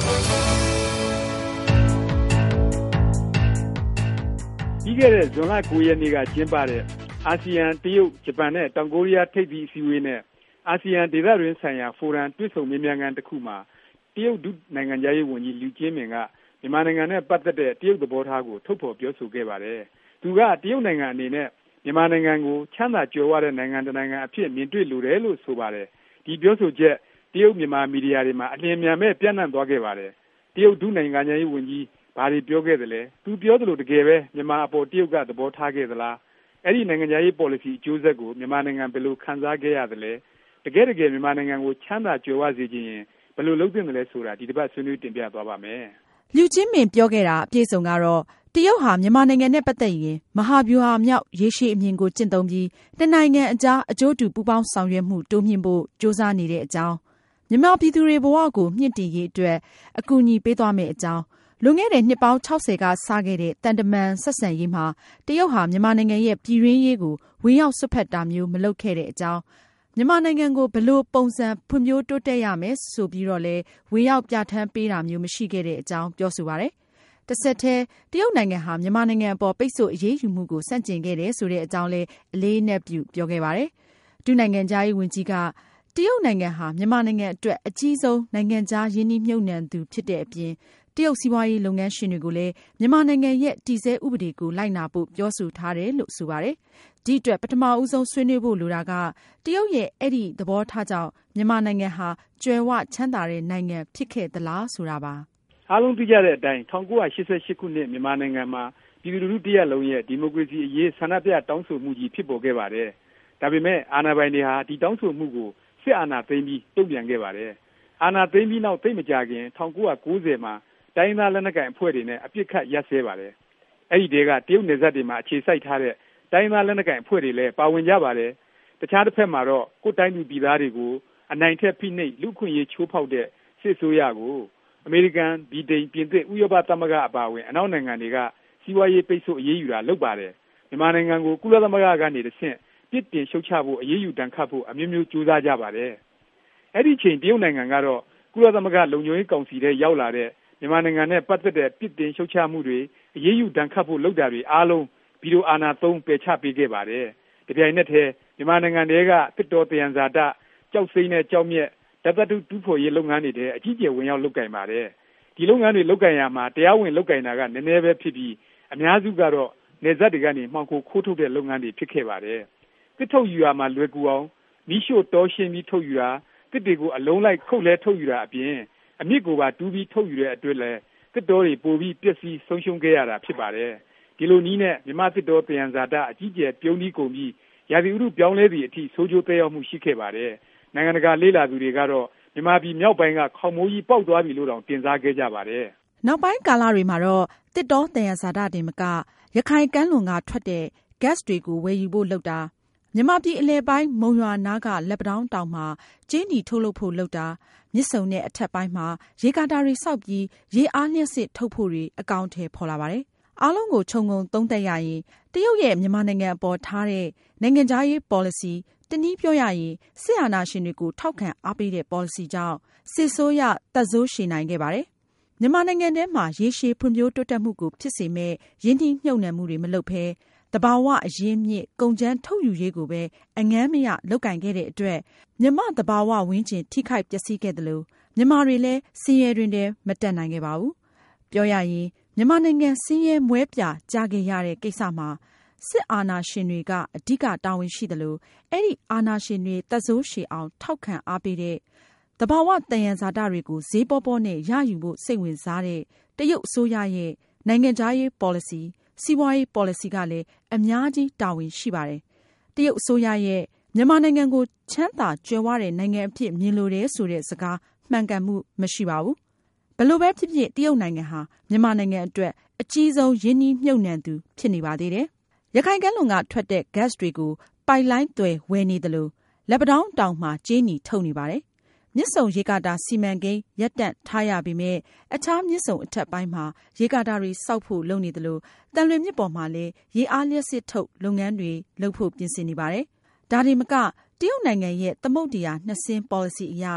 ပြီးခဲ့တဲ့ဇွန်လ9ရက်နေ့ကကျင်းပတဲ့အာဆီယံတရုတ်ဂျပန်နဲ့တောင်ကိုရီးယားထိပ်သီးအစည်းအဝေးနဲ့အာဆီယံဒေသတွင်းဆိုင်ရာဖိုရမ်တွေ့ဆုံမေးမြန်းခန်းတစ်ခုမှာတရုတ်ဒုနိုင်ငံသားရေးဝန်ကြီးလူကျင်းမင်ကမြန်မာနိုင်ငံနဲ့ပတ်သက်တဲ့တရုတ်သဘောထားကိုထုတ်ဖော်ပြောဆိုခဲ့ပါတယ်။သူကတရုတ်နိုင်ငံအနေနဲ့မြန်မာနိုင်ငံကိုချမ်းသာကြွယ်ဝတဲ့နိုင်ငံတစ်နိုင်ငံအဖြစ်မြင်တွေ့လိုတယ်လို့ဆိုပါတယ်။ဒီပြောဆိုချက်တရုတ်မြန်မာမီဒီယာတွေမှာအလျင်အမြန်ပဲပြန့်နှံ့သွားခဲ့ပါတယ်။တရုတ်ဒုနိုင်ငံသားရေးဝန်ကြီးဘာတွေပြောခဲ့သလဲသူပြောသလိုတကယ်ပဲမြန်မာအပေါ်တရုတ်ကသဘောထားခဲ့သလားအဲ့ဒီနိုင်ငံရေး policy အကျိုးဆက်ကိုမြန်မာနိုင်ငံဘယ်လိုခံစားခဲ့ရသလဲတကယ်မြန်မာနိုင်ငံကိုချမ်းသာကြွယ်ဝစေခြင်းရင်ဘယ်လိုလုပ်သင့်တယ်လဲဆိုတာဒီတစ်ပတ်ဆွေးနွေးတင်ပြသွားပါမယ်လူချင်းမင်ပြောခဲ့တာအပြည့်စုံကတော့တရုတ်ဟာမြန်မာနိုင်ငံနဲ့ပတ်သက်ရင်မဟာဗျူဟာမြောက်ရေရှည်အမြင်ကိုကျင့်သုံးပြီးနှစ်နိုင်ငံအကြားအကျိုးတူပူးပေါင်းဆောင်ရွက်မှုတိုးမြှင့်ဖို့ကြိုးစားနေတဲ့အကြောင်းမြန်မာပြည်သူတွေဘဝကိုမြင့်တင်ရေးအတွက်အကူအညီပေးသွားမယ့်အကြောင်းလွန်ခဲ့တဲ့နှစ်ပေါင်း60ကစခဲ့တဲ့တန်တမန်ဆက်ဆံရေးမှာတရုတ်ဟာမြန်မာနိုင်ငံရဲ့ပြည်တွင်းရေးကိုဝင်ရောက်စွက်ဖက်တာမျိုးမလုပ်ခဲ့တဲ့အကြောင်းမြန်မာနိုင်ငံကိုဘယ်လိုပုံစံဖွံ့ဖြိုးတိုးတက်ရမယ်ဆိုပြီးတော့လဲဝင်ရောက်ပြဋ္ဌာန်းပေးတာမျိုးမရှိခဲ့တဲ့အကြောင်းပြောဆိုပါတယ်။တစ်ဆက်တည်းတရုတ်နိုင်ငံဟာမြန်မာနိုင်ငံအပေါ်ပိတ်ဆို့အရေးယူမှုကိုဆန့်ကျင်ခဲ့တယ်ဆိုတဲ့အကြောင်းလဲအလေးအနက်ပြုပြောခဲ့ပါတယ်။ဒုနိုင်ငံခြားရေးဝန်ကြီးကတရုတ်နိုင်ငံဟာမြန်မာနိုင်ငံအတွက်အကြီးဆုံးနိုင်ငံခြားရင်းနှီးမြှုပ်နှံသူဖြစ်တဲ့အပြင်တရုတ်စီးပွားရေးလုပ်ငန်းရှင်တွေကိုလည်းမြန်မာနိုင်ငံရဲ့တည်ဆဲဥပဒေကိုလိုက်နာဖို့ပြောဆိုထားတယ်လို့ဆိုပါတယ်။ဒီအတွက်ပထမဦးဆုံးဆွေးနွေးဖို့လိုတာကတရုတ်ရဲ့အဲ့ဒီသဘောထားကြောင့်မြန်မာနိုင်ငံဟာကြွယ်ဝချမ်းသာတဲ့နိုင်ငံဖြစ်ခဲ့သလားဆိုတာပါ။အားလုံးသိကြတဲ့အတိုင်း1988ခုနှစ်မြန်မာနိုင်ငံမှာပြည်သူလူထုတရက်လုံးရဲ့ဒီမိုကရေစီအရေးဆန္ဒပြတောင်းဆိုမှုကြီးဖြစ်ပေါ်ခဲ့ပါတယ်။ဒါပေမဲ့အာဏာပိုင်တွေဟာဒီတောင်းဆိုမှုကိုစစ်အာဏာသိမ်းပြီးတုံ့ပြန်ခဲ့ပါတယ်။အာဏာသိမ်းပြီးနောက်သိပ်မကြာခင်1990မှာတိုင်းသားလက်နက်ကိုင်အဖွဲ့တွေနဲ့အပြစ်ခတ်ရပ်စဲပါတယ်။အဲ့ဒီတည်းကတရုတ်နယ်စပ်တွေမှာအခြေစိုက်ထားတဲ့တိုင်းသားလက်နက်ကိုင်အဖွဲ့တွေလည်းပါဝင်ကြပါတယ်။တခြားတစ်ဖက်မှာတော့ကိုယ်တိုင်းသူပြည်သားတွေကိုအနိုင်ထက်ဖိနှိပ်လူ့ခွင့်ရေးချိုးဖောက်တဲ့စစ်ဆိုးရကိုအမေရိကန်ဗြိတိန်ပြင်သစ်ဥရောပသမဂ္ဂအပါအဝင်အနောက်နိုင်ငံတွေကစီးပွားရေးပိတ်ဆို့အရေးယူတာလုပ်ပါတယ်။မြန်မာနိုင်ငံကိုကုလသမဂ္ဂကနေတဆင့်ပြစ်တင်ရှုတ်ချဖို့အရေးယူတန်ခတ်ဖို့အမျိုးမျိုးကြိုးစားကြပါတယ်။အဲ့ဒီချိန်တရုတ်နိုင်ငံကတော့ကုလသမဂ္ဂလုံခြုံရေးကောင်စီထဲရောက်လာတဲ့မြန်မာနိုင်ငံနဲ့ပတ်သက်တဲ့ပြစ်တင်ရှုတ်ချမှုတွေအရေးယူတန်ခတ်ဖို့လုပ်တာတွေအားလုံးဗီဒီယိုအာဏာသုံးပယ်ချပေးခဲ့ပါတယ်။ဒီပြိုင်နက်တည်းမြန်မာနိုင်ငံတွေကတစ်တော်တယံဇာတကြောက်စိမ့်နဲ့ကြောက်မြက်ဓာတ်တူတူဖို့ရေးလုပ်ငန်းတွေအကြီးကျယ်ဝင်ရောက်လုပ်ကင်ပါတယ်။ဒီလုပ်ငန်းတွေလုပ်ကင်ရမှာတရားဝင်လုပ်ကင်တာကနည်းနည်းပဲဖြစ်ပြီးအများစုကတော့နေဆက်တွေကနေမှောင်ခိုခိုးထုတ်တဲ့လုပ်ငန်းတွေဖြစ်ခဲ့ပါတယ်။တစ်ထုတ်ယူရမှာလွယ်ကူအောင်မီးရှို့တောရှင်းပြီးထုတ်ယူတာတစ်တွေကိုအလုံးလိုက်ခုတ်လဲထုတ်ယူတာအပြင်အမြစ်ကိုပါတူးပြီးထုတ်ယူတဲ့အတွက်လည်းတစ်တော်တွေပိုပြီးပျက်စီးဆုံးရှုံးခဲ့ရတာဖြစ်ပါတယ်။ဒီလိုနည်းနဲ့မြန်မာတစ်တော်တယံဇာတအကြီးကျယ်ပြုံးပြီးကုန်ပြီးရာသီဥတုပြောင်းလဲသည့်အထိဆိုးကျိုးသက်ရောက်မှုရှိခဲ့ပါတယ်။နိုင်ငံတကာလေ့လာသူတွေကတော့မြန်မာပြည်မြောက်ပိုင်းကခေါင်မိုးကြီးပေါက်သွားပြီလို့တောင်တင်စားခဲ့ကြပါတယ်။နောက်ပိုင်းကာလတွေမှာတော့တစ်တော်တယံဇာတတင်မကရခိုင်ကမ်းလွန်ကထွက်တဲ့ gas တွေကိုဝယ်ယူဖို့လုပ်တာမြန်မာပြည်အလဲပိုင်းမုံရွာနားကလက်ပတောင်းတောင်မှာကျင်းနီထုတ်လုပ်ဖို့လုပ်တာမြစ်ဆုံနဲ့အထက်ပိုင်းမှာရေကာတာတွေဆောက်ပြီးရေအားလျှပ်စစ်ထုတ်ဖို့တွေအကောင်အထည်ဖော်လာပါတယ်။အားလုံးကိုခြုံငုံသုံးသပ်ရရင်တရုတ်ရဲ့မြန်မာနိုင်ငံအပေါ်ထားတဲ့နိုင်ငံခြားရေး policy တနည်းပြောရရင်စစ်အာဏာရှင်တွေကိုထောက်ခံအားပေးတဲ့ policy ကြောင့်စစ်ဆိုးရသက်ဆိုးရှည်နိုင်ခဲ့ပါတယ်။မြန်မာနိုင်ငံထဲမှာရေရှည်ဖွံ့ဖြိုးတိုးတက်မှုကိုဖြစ်စေမဲ့ရင်းနှီးမြှုပ်နှံမှုတွေမလုပ်ဘဲတဘာဝအရင်းမြစ်ကုန်ကျန်းထုတ်ယူရေးကိုပဲအငန်းမရလုပ်ကင်ခဲ့တဲ့အတွက်မြန်မာတဘာဝဝင်းကျင်ထိခိုက်ပျက်စီးခဲ့တယ်လို့မြန်မာတွေလည်းဆင်းရဲတွင်တည်းမတက်နိုင်ခဲ့ပါဘူး။ပြောရရင်မြန်မာနိုင်ငံဆင်းရဲမွဲပြကြခဲ့ရတဲ့ကိစ္စမှာစစ်အာဏာရှင်တွေကအဓိကတာဝန်ရှိတယ်လို့အဲ့ဒီအာဏာရှင်တွေသက်ဆိုးရှည်အောင်ထောက်ခံအားပေးတဲ့တဘာဝတယံဇာတတွေကိုဈေးပေါပေါနဲ့ရယူဖို့စိတ်ဝင်စားတဲ့တရုတ်အစိုးရရဲ့နိုင်ငံခြားရေး policyစီးပွားရေး policy ကလည်းအများကြီးတာဝန်ရှိပါတယ်။တရုတ်အစိုးရရဲ့မြန်မာနိုင်ငံကိုချမ်းသာကြွယ်ဝတဲ့နိုင်ငံအဖြစ်မြင်လိုတယ်ဆိုတဲ့စကားမှန်ကန်မှုမရှိပါဘူး။ဘယ်လိုပဲဖြစ်ဖြစ်တရုတ်နိုင်ငံဟာမြန်မာနိုင်ငံအတွက်အကြီးဆုံးရင်းနှီးမြှုပ်နှံသူဖြစ်နေပါသေးတယ်။ရခိုင်ကမ်းလွန်ကထွက်တဲ့ gas တွေကိုပိုက်လိုင်းသွယ်ဝယ်နေသလိုလက်ပတောင်းတောင်မှာကြေးနီထုတ်နေပါတယ်။မြစ်ဆုံရေကာတာစီမံကိန်းရပ်တန့်ထားရပေမဲ့အခြားမြစ်ဆုံအထက်ပိုင်းမှာရေကာတာတွေစောက်ဖို့လုပ်နေသလိုတန်လွင်မြစ်ပေါ်မှာလည်းရေအားလျှပ်စစ်ထုတ်လုပ်ငန်းတွေလုပ်ဖို့ပြင်ဆင်နေပါတယ်။ဒါတွေမကတရုတ်နိုင်ငံရဲ့သမုဒ္ဒရာနှစ်စင်း policy အရ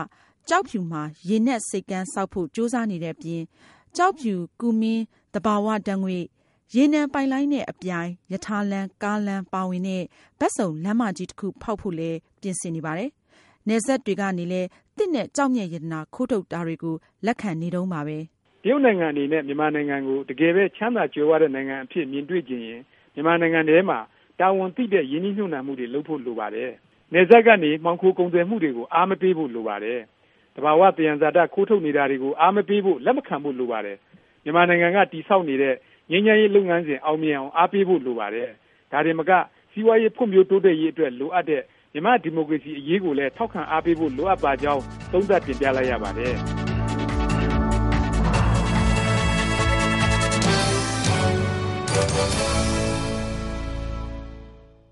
ကျောက်ဖြူမှာရေနက်စိတ်ကမ်းဆောက်ဖို့ကြိုးစားနေတဲ့အပြင်ကျောက်ဖြူကူမင်းသဘာဝဓာတ်ငွေ့ရေနံပိုက်လိုင်းနဲ့အပြိုင်ရထားလမ်းကားလမ်းပါဝင်တဲ့ဘက်စုံလမ်းမကြီးတစ်ခုဖောက်ဖို့လည်းပြင်ဆင်နေပါတယ်။နယ်စပ်တွေကနေလည်းတစ်နဲ့ကြောက်မြက်ရတနာခိုးထုတ်တာတွေကိုလက်ခံနေတုန်းပါပဲ။တရုတ်နိုင်ငံအနေနဲ့မြန်မာနိုင်ငံကိုတကယ်ပဲချမ်းသာကြွယ်ဝတဲ့နိုင်ငံအဖြစ်မြင်တွေ့ခြင်းရင်မြန်မာနိုင်ငံထဲမှာတာဝန်သိတဲ့ရင်းနှီးမြှုပ်နှံမှုတွေလုပ်ဖို့လိုပါတယ်။နယ်စပ်ကနေမှောင်ခိုကုန်သွယ်မှုတွေကိုအားမပေးဖို့လိုပါတယ်။တဘာဝသယံဇာတခိုးထုတ်နေတာတွေကိုအားမပေးဖို့လက်မခံဖို့လိုပါတယ်။မြန်မာနိုင်ငံကတည်ဆောက်နေတဲ့ငြိမ်းချမ်းရေးလုပ်ငန်းစဉ်အောင်မြင်အောင်အားပေးဖို့လိုပါတယ်။ဒါတင်မကစီးပွားရေးဖွံ့ဖြိုးတိုးတက်ရေးအတွက်လိုအပ်တဲ့မြန်မာဒီမိုကရေစီအရေးကိုလည်းထောက်ခံအားပေးဖို့လိုအပ်ပါကြောင်းသုံးသပ်တင်ပြလိုက်ရပါတယ်။